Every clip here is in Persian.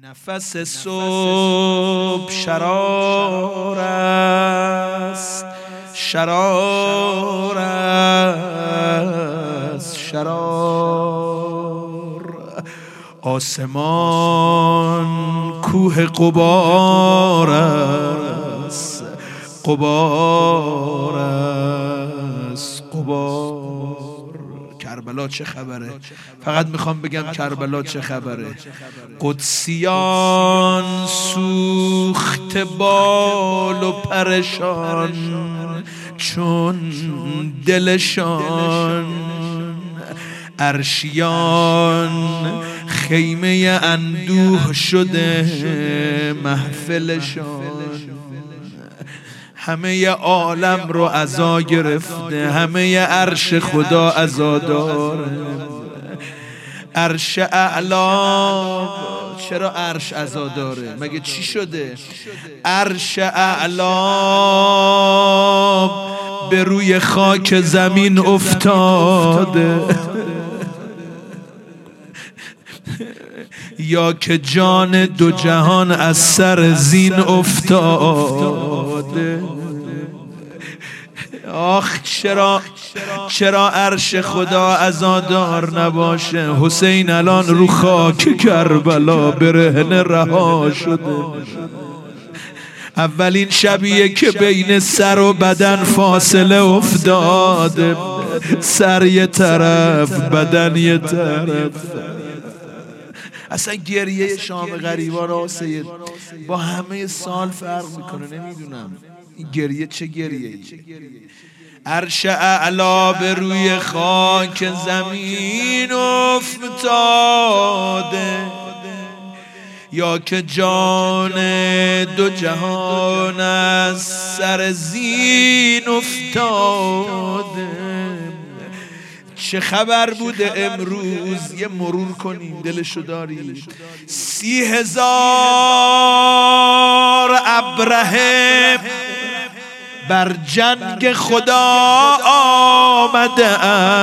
نفس صبح شرار است، شرار است، شرار. آسمان کوه غبار است، غبار است، غبار. کربلا چه خبره؟ فقط میخوام بگم کربلا چه خبره. قدسیان سوخت بال و پرشان چون دلشان، عرشیان خیمه اندوه شده محفلشان. همه عالم رو عزا گرفته، همه عرش خدا عزا داره. عرش اعلا، چرا عرش عزا داره؟ مگه چی شده؟ عرش اعلا به روی خاک زمین افتاده، یا که جان دو جهان از سر زین افتاده. آخ چرا عرش خدا عزادار نباشه؟ حسین الان رو خاک کربلا برهنه رها شده. اولین شبیه که بین سر و بدن فاصله افتاده، سر یه طرف بدن یه طرف. اصلا گریه شام غریبان را سید با همه سال فرق میکنه. نمیدونم این گریه چه گریه ای. عرش اعلا به روی خاک زمین افتاده، یا که جان دو جهان از سر زین افتاده. چه خبر بوده امروز؟ یه مرور کنیم، دلشو دارید. 30,000 ابرهه بر جنگ خدا آمده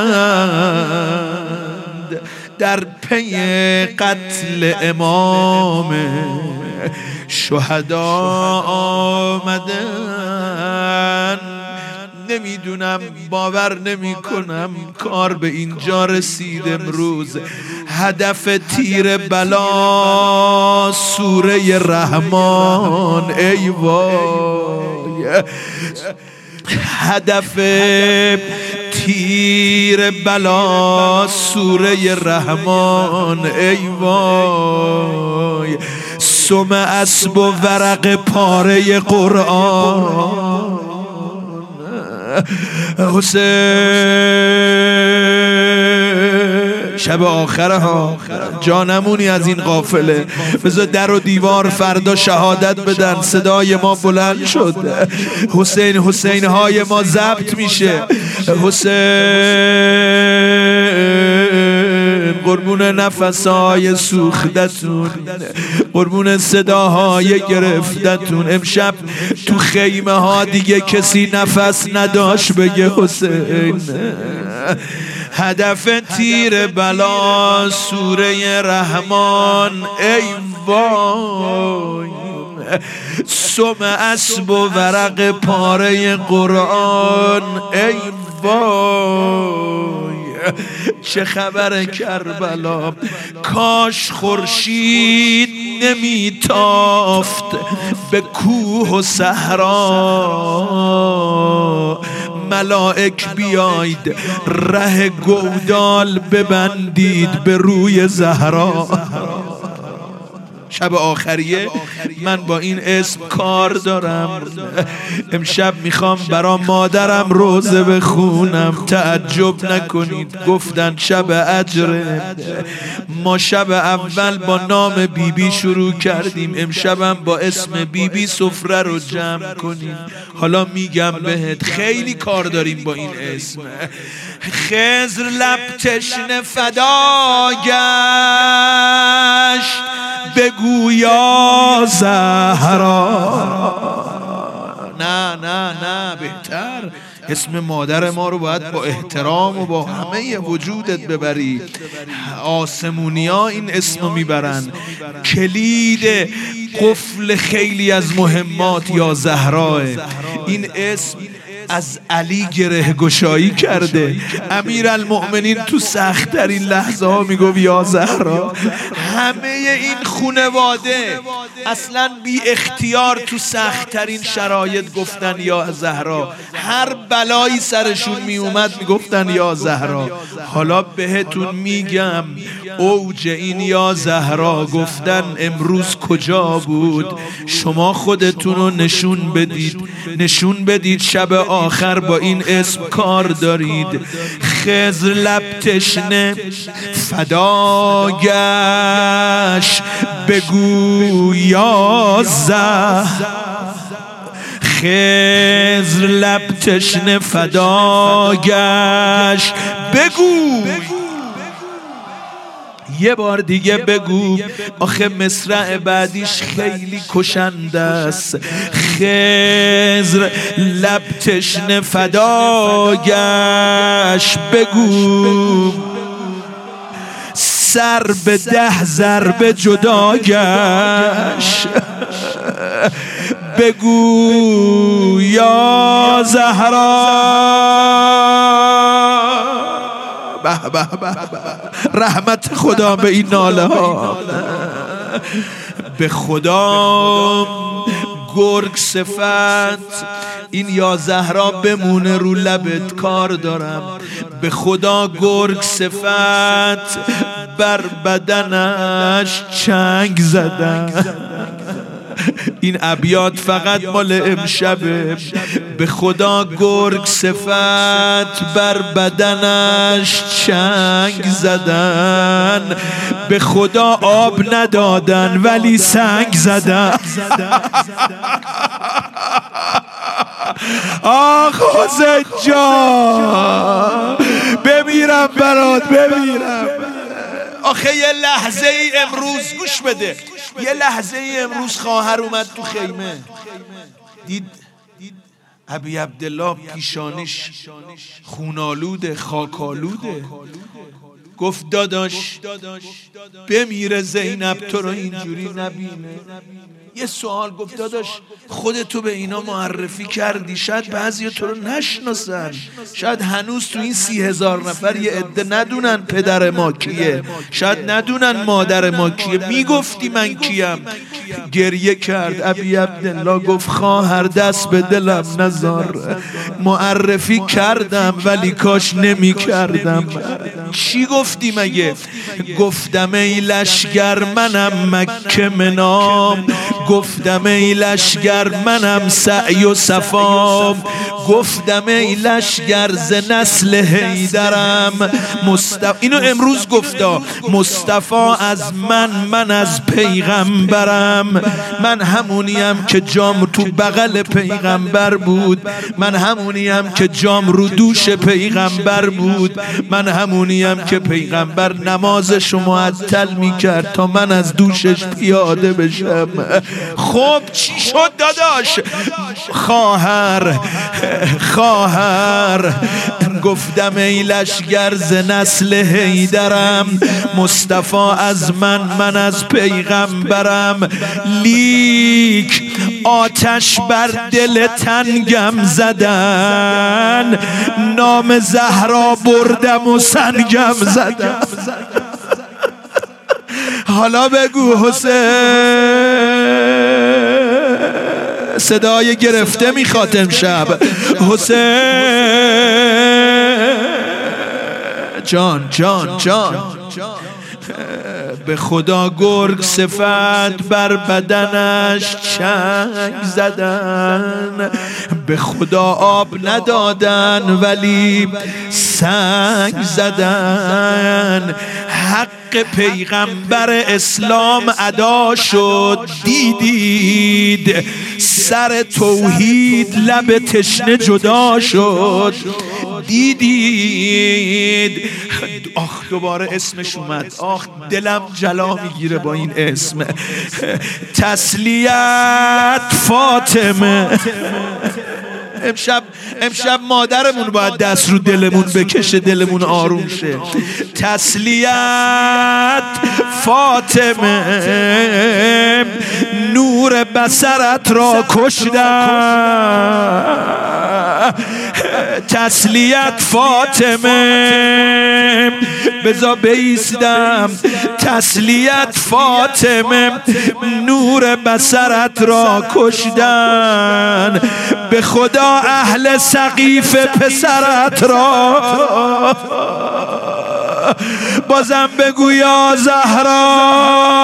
اند، در پی قتل امام شهدا آمده اند. نمیدونم، باور نمی کنم کار به اینجا رسید امروز. هدف تیر بلا سوره رحمان. ای وای، هدف تیر بلا سوره رحمان. ای وای، سم اسب و ورق پاره قرآن. حسین شب آخره ها، جانمونی از این قافله. بذار در و دیوار فردا شهادت بدن. صدای ما بلند شد، حسین حسین های ما ضبط میشه. حسین قربون نفسهای سوختتون، قربون صداهای گرفتتون. امشب تو خیمه ها دیگه کسی نفس نداشت بگه حسین. هدف تیر بلا سوره رحمان. ای وای، سم اسب و ورق پاره قرآن. ای وای، چه خبر کربلا؟ کاش خورشید نمیتافت به کوه و صحرا. ملائک بیاید ره گودال ببندید به روی زهرا. شب آخریه من با این اسم کار دارم. امشب میخوام برا مادرم روزه بخونم. تعجب نکنید، گفتن شب اجره. ما شب اول با نام بیبی شروع کردیم، امشبم با اسم بیبی سفره رو جمع کنیم. حالا میگم بهت خیلی کار داریم با این اسم. خضر لب تشنه فدا گشت، بگو یا زهرا. نه بهتر اسم مادر ما رو باید با احترام و با همه وجودت ببری. آسمونیا این اسمو میبرن. کلید قفل خیلی از مهمات یا زهراه. این اسم از علی گره گشایی کرده. امیرالمؤمنین تو سخت‌ترین لحظه ها میگفت یا زهرا. همه این خانواده اصلا بی اختیار تو سخت‌ترین شرایط گفتن یا زهرا. هر بلایی سرشون می اومد میگفتن یا زهرا. حالا بهتون میگم اوج این یا زهرا گفتن امروز کجا بود؟ شما خودتون رو نشون بدید شب آخر با این اسم کار دارید. خضر لب تشنه فداگش بگو یا خضر لب تشنه فداگش بگو. یه بار دیگه بگو. آخه مصرع بعدیش خیلی کشنده است. خضر لب تشنه فداگش بگو. سر به 10 ضربه جدا گشت بگو یا زهرا. رحمت خدا به این ناله ها. به خدا گرگ صفت این یا زهرا بمونه رو لبت کار دارم. به خدا گرگ صفت بر بدنش چنگ زدن. این ابیات فقط مال امشبه. به خدا گرگ صفت بر بدنش چنگ زدن. به خدا آب ندادن ولی سنگ زدن. آخ حسین جان بمیرم برات بمیرم. آخه یه لحظه ای امروز گوش بده. یه لحظه ای امروز خواهر اومد تو خیمه دید ابی عبدالله پیشانش خونالوده خاکالوده. گفت داداش بمیره زینب تو رو اینجوری نبینه. یه سوال گفت داداش خودتو به اینا معرفی کردی، شاید بعضی تو رو نشناسن، شاید هنوز تو این 30,000 نفر یه عده ندونن پدر ما کیه، شاید ندونن مادر ما کیه. میگفتی من کیم؟ گریه کرد. ابی عبدالله گفت خواهر دست به دلم نزار، معرفی کردم ولی کاش نمی کردم. چی گفتی مگه؟ گفتم ای لشگر منم مکه منام، گفتم ای لشگر منم سعی و صفام، گفتم ای لشگر ز نسل حیدرم. اینو امروز گفتا مصطفی از من از پیغمبرم. من همونیم که جام تو بغل پیغمبر بود، من همونیم که جام رو دوش پیغمبر بود، من همونیم که پیغمبر نمازش رو معطل میکرد تا من از دوشش پیاده بشم. خب چی شد داداش؟ خواهر گفتم ای لشگر ز نسل حیدرم، مصطفی از من از پیغمبرم. لیک آتش بر دل تنگم زدن، نام زهرا بردم و سنگم زدم. حالا بگو حسین، صدای گرفته میخواد امشب. حسین جان به خدا گرگ صفت بر بدنش چنگ زدن، به خدا آب ندادن ولی سنگ زدن. حق پیغمبر اسلام ادا شد، دیدید سر توحید لب تشنه جدا شد، دیدید. آخ دوباره اسمش اومد، آخ دلم جلا میگیره با این اسم. تسلیت فاطمه، امشب مادرمون باید دست رو دلمون بکشه، دلمون آروم شه. تسلیت فاطمه، نور بصرت را کشتن. تسلیت فاطمه، بذار بایستم. تسلیت فاطمه، نور بصرت را کشتن. به خدا اهل سقیف پسرت را بازم بگو یا زهرا.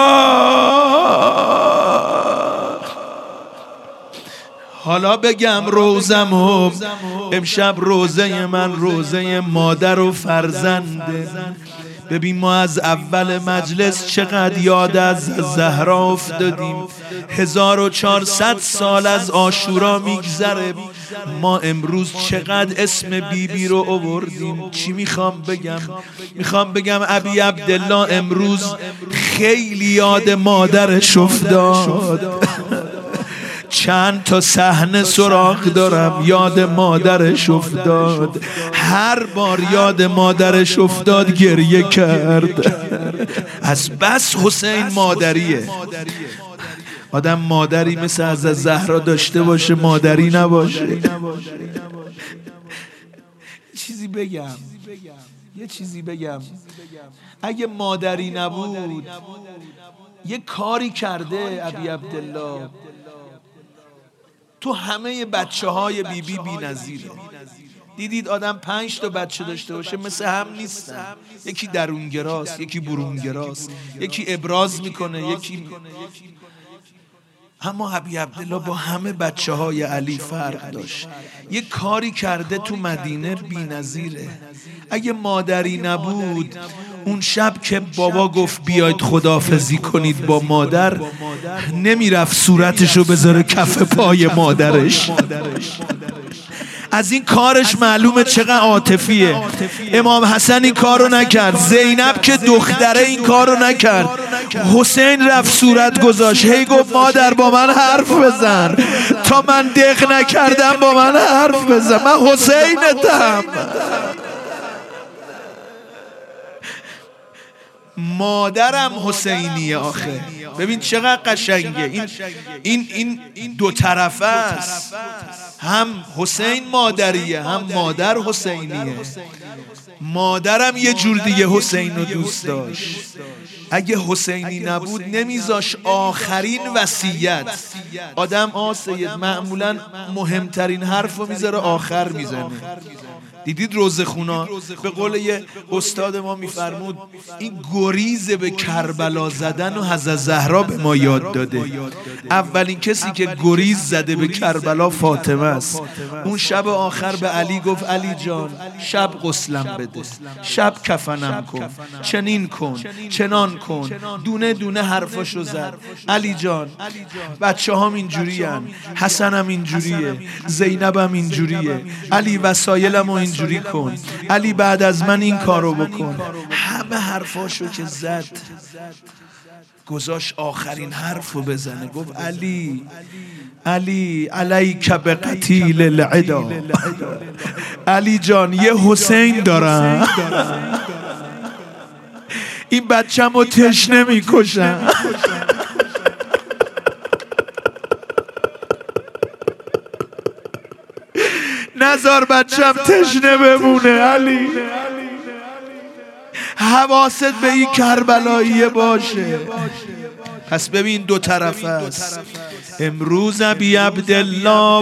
حالا بگم روزمو، امشب روزه من روزه مادر و فرزنده. ببین ما از اول مجلس چقدر یاد از زهرا افتادیم. 1400 سال از عاشورا میگذره، ما امروز چقدر اسم بیبی رو آوردیم. چی میخوام بگم؟ میخوام بگم ابی عبدالله امروز خیلی یاد مادرش افتاد. چند تا صحنه سراغ دارم یاد مادرش افتاد. هر بار یاد مادرش افتاد گریه کرد. از بس حسین مادریه. آدم مادری مثل از زهرا داشته باشه مادری نباشه. یه چیزی بگم. اگه مادری نبود یه کاری کرده ابی عبدالله تو همه بچه های بیبی بی نظیره. دیدید آدم 5 تا بچه داشته باشه مثل هم نیستن. یکی درونگراست، یکی برونگراست، یکی ابراز میکنه، یکی اما ابی عبدالله با همه بچه های علی فرق داشت. یه کاری کرده تو مدینه بی نظیره. اگه مادری نبود اون شب که بابا گفت بیاید خداحافظی کنید با مادر، نمیرفت صورتشو بذاره کف پای مادرش. از این کارش معلومه چقدر عاطفیه. امام حسن این کارو نکرد، زینب که دختره این کارو نکرد. حسین رفت صورت گذاشت، هی گفت مادر با من حرف بزن، تا من دق نکردم با من حرف بزن، من حسینتم. مادرم حسینیه آخه. ببین چقدر قشنگه. این دو طرفه است. هم حسین مادریه، هم مادر حسینیه. مادرم یه جور دیگه حسین رو دوست داشت. اگه حسینی نبود نمیذاش آخرین وصیت. آدم سید معمولا مهمترین حرف رو میذاره آخر میزنه. دیدید روزخونا به قول یه استاد ما میفرمود این گریز به کربلا زدن و حضرت زهرا به ما یاد داده. اولین کسی که گریز زده به کربلا فاطمه است. اون شب آخر به علی گفت علی جان شب غسلم بده، شب کفنم کن، چنین کن، چنان کن. دونه دونه حرفاشو زد. علی جان بچه هم اینجوری هن، حسنم اینجوریه، زینبم اینجوریه، علی وسایلم اینجوری کن، علی بعد از من این کارو بکن. همه حرفاشو که زد گذاشت آخرین حرفو بزنه. گفت علی علیک بقتیل العدا. علی جان یه حسین دارم، این بچه‌مو تشنه میکشن. نزار بچم تشنه بمونه علی. حواست به این کربلاییه باشه. پس ببین دو طرف است. امروز ابی عبدالله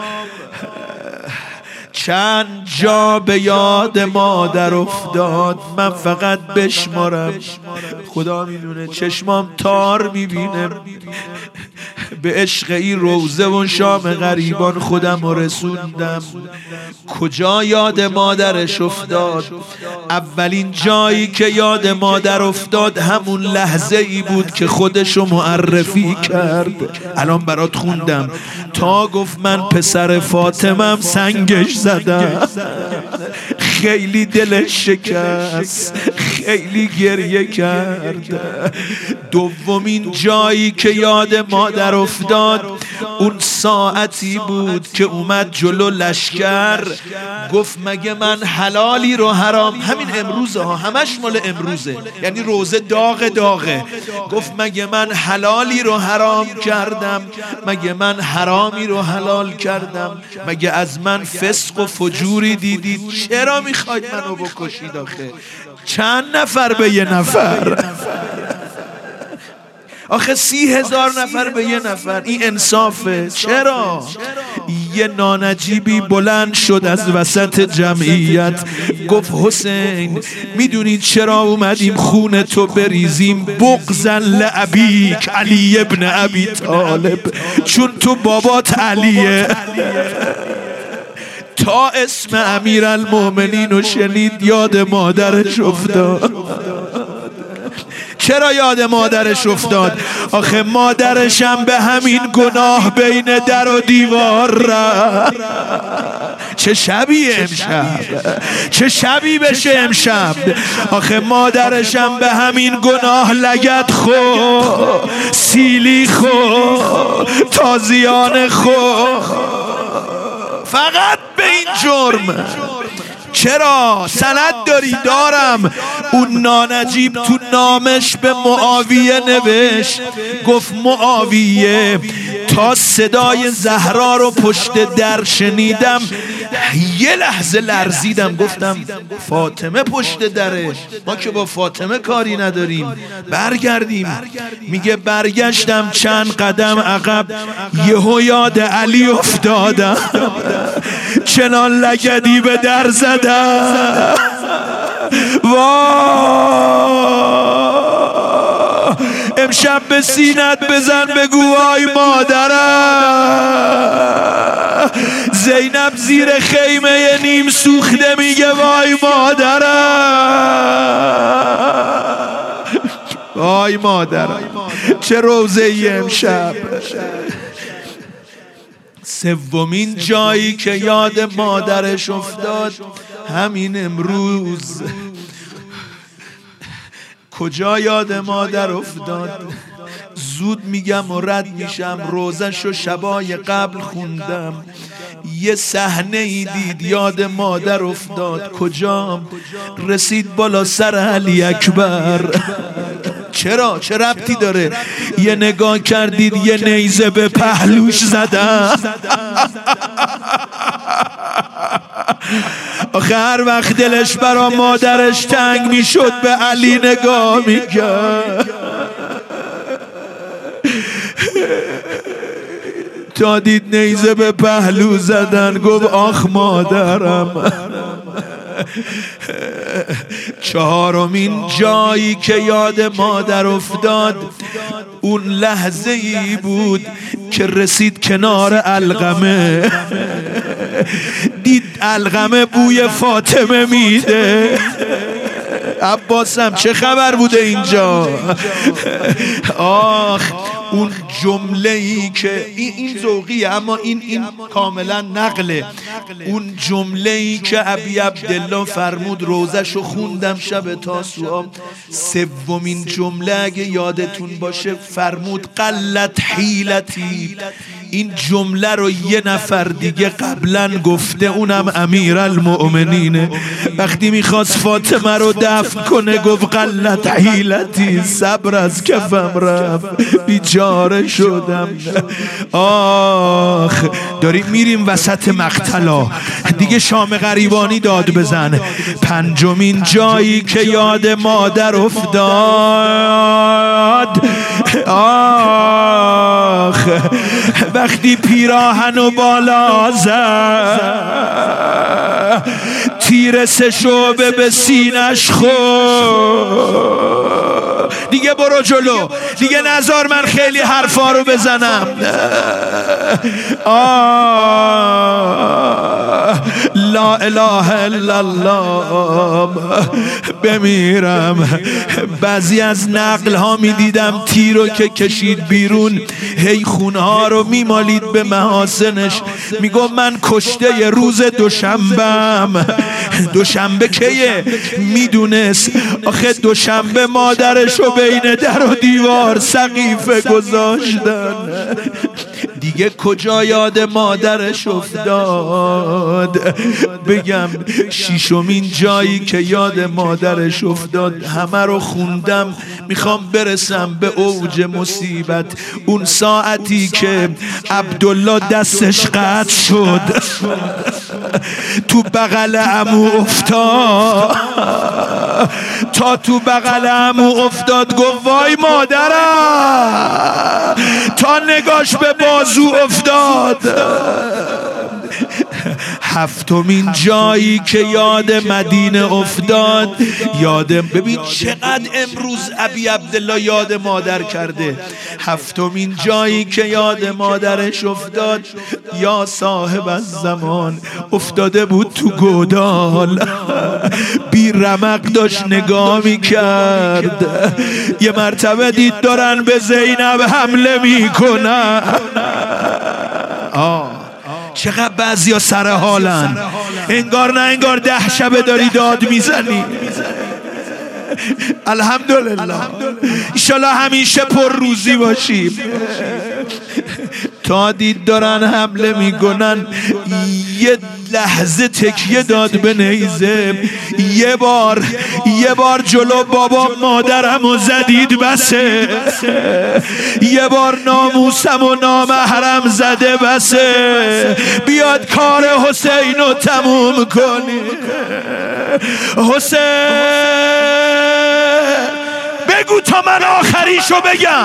چند جا به یاد مادر افتاد. من فقط بشمارم، خدا میدونه چشمام تار میبینه. به عشق این روزه و شام غریبان خودم رسوندم. کجا یاد مادرش افتاد؟ اولین جایی که یاد مادر افتاد همون لحظه ای بود که خودشو معرفی کرد. الان برات خوندم تا گفت من پسر فاطمم سنگش زدم. خیلی دلش شکست، خیلی گریه کرد. دومین جایی که یاد مادر افتاد اون ساعتی بود که اومد جلو لشکر، گفت مگه من حلالی رو حرام، همین امروزه ها، همش مال امروزه، یعنی روزه داغه. گفت مگه من حلالی رو حرام کردم، مگه من حرامی رو حلال کردم، مگه از من فسق و فجوری دیدید، چرا میخواید منو بکشید آخه؟ چند نفر به یه نفر؟ آخه 30,000 نفر به یه نفر، این انصافه؟ چرا؟ یه نانجیبی بلند شد از وسط جمعیت، گفت حسین میدونید چرا اومدیم خون تو بریزیم؟ بغضاً لابیک علی ابن ابی طالب، چون تو بابات علیه. تا اسم امیرالمومنین رو شنید یاد مادرش افتاد. چرا یاد مادرش افتاد؟ آخه مادرشم به همین گناه بین در و دیوار رفت. چه شبی امشب، چه شبی بشه امشب. آخه مادرشم به همین گناه لگد خو، سیلی خو، تازیان خو، فقط به این جرم. چرا؟ سند داری؟ دارم. اون نانجیب تو نامش به معاویه نوشت، گفت معاویه تا صدای زهرا رو پشت در شنیدم یه لحظه لرزیدم، گفتم فاطمه پشت دره، ما که با فاطمه کاری نداریم، برگردیم. میگه برگشتم چند قدم عقب، یهو یاد علی افتادم، چنان لگدی به در زدم. واه، امشب به سینت بزن بگو وای مادرم. زینب زیر خیمه نیم سوخته میگه وای مادرم، وای مادرم. چه روزه ای امشب. سومین جایی که یاد مادرش افتاد همین امروز. کجا یاد مادر افتاد؟ زود میگم و رد میشم، روزشو شبای قبل خوندم، یه صحنه ای دید یاد مادر افتاد. کجا؟ رسید بالا سر علی اکبر. چرا؟ چه ربطی داره؟ یه نگاه کردید یه نیزه به پهلوش زدم. آخه هر وقت دلش برا مادرش تنگ میشد به علی نگاه میکرد، تا دید نیزه به پهلو زدن گفت آخ مادرم. چهارمین جایی که یاد مادر افتاد اون لحظه ای بود که رسید کنار علقمه، دید علقمه بوی فاطمه میده. عباسم چه خبر بوده اینجا؟ آخ اون جمله ای که این ذوقیه اما این کاملا نقله. اون جمله ای که ابی عبدالله فرمود، روزشو خوندم شب تاسوعا، سومین جمله اگه یادتون باشه فرمود قلت حیلتی. این جمله رو یه نفر دیگه قبلا گفته، اونم امیرالمؤمنینه. وقتی میخواست فاطمه رو دفن کنه گفت قلت حیلتی، صبر از کفم رفت، بیچاره شدم. آخ داریم میریم وسط مقتلا دیگه، شام غریبانی داد بزن. پنجمین جایی که یاد مادر افتاد، آخ وقتی پیراهنو بالا زد، تیر سه شعبه به سینش خورد. دیگه برو جلو، دیگه نذار من خیلی حرفا رو بزنم. لا اله الا الله بمیرم. بعضی از نقل ها می دیدم تیرو که کشید بیرون هی خونها رو میمالید به محاسنش. میگم من کشته روز دوشنبه‌ام. دوشنبه کیه؟ میدونست آخه دوشنبه مادرشو بین در و دیوار سقیفه گذاشتن. دیگه کجا یاد مادرش افتاد؟ بگم شیشمین جایی که یاد مادرش افتاد. همه رو خوندم، میخوام برسم به اوج مصیبت. اون ساعتی که عبدالله دستش قطع شد تو بغل عمو افتاد، تا تو بغل عمو افتاد گفت وای مادرم، تا نگاش به بازو افتاد. هفتمین جایی که یاد مدینه افتاد، ببین چقدر امروز ابی عبدالله یاد مادر کرده. هفتمین جایی که یاد مادرش افتاد، یا صاحب الزمان افتاده بود تو گودال، بی رمق داشت نگاه میکرد. یه مرتبه دید دارن به زینب حمله میکنن. چقدر بعضیا سر حالن، انگار نه انگار 10 شبه داری داد میزنی. الحمدلله انشالله همیشه پر روزی باشیم. تا دید دارن حمله میکنن، یه لحظه تکیه داد به نیزه. یه بار جلو بابا مادرمو زدید بسه، یه بار ناموسم و نامحرم زده بسه، بیاد کار حسین رو تموم کنی. حسین بگو تا من آخریشو بگم.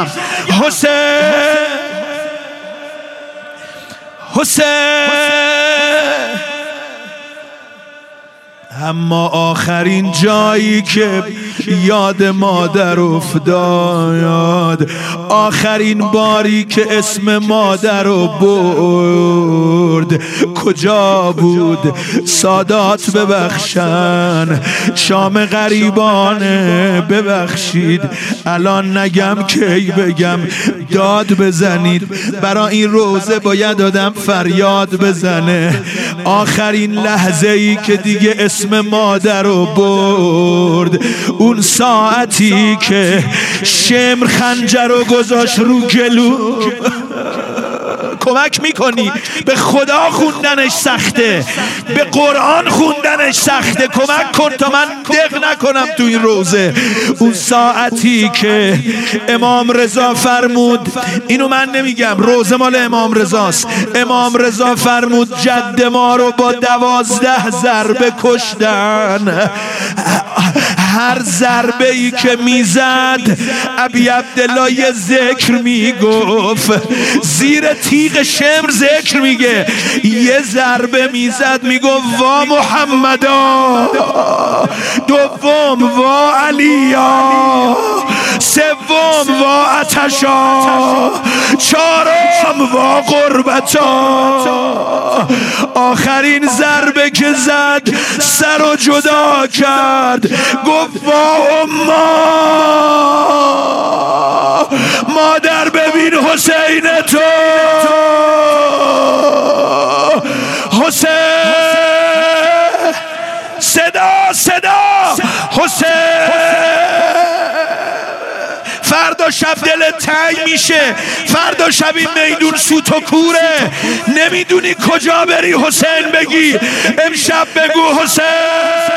حسین اما آخرین جایی که یاد مادر افتاد، آخرین باری که اسم مادر رو برد کجا بود؟ سادات ببخشن، شام غریبانه ببخشید، الان نگم کی بگم، داد بزنید. برای این روزه باید آدم فریاد بزنه. آخرین لحظه ای که دیگه اسم مادر رو برد، اون ساعتی که شمر خنجر رو گذاشت رو گلو. کمک میکنی؟ به خدا خوندنش سخته، به قرآن خوندنش سخته. کمک کن تا من دق نکنم تو این روزه. اون ساعتی که امام رضا فرمود، اینو من نمیگم، روزه مال امام رضاست، امام رضا فرمود جد ما رو با 12 ضربه کشتن. هر ضربه ای که میزد ابی عبدالله یه ذکر میگفت، زیر تیغ شمر ذکر میگه. یه ضربه میزد میگفت وا محمدا، دوم وا علیا، سوم وا عطشا، چهارم وا قربتا. آخرین ضربه که زد سر رو جدا کرد، گفت وا اما، مادر ببین حسین تو، حسین، صدا حسین. فردا شب دلت تنگ میشه، فردا شب این میدون سوت و کوره، نمیدونی کجا بری حسین بگی. امشب بگو حسین.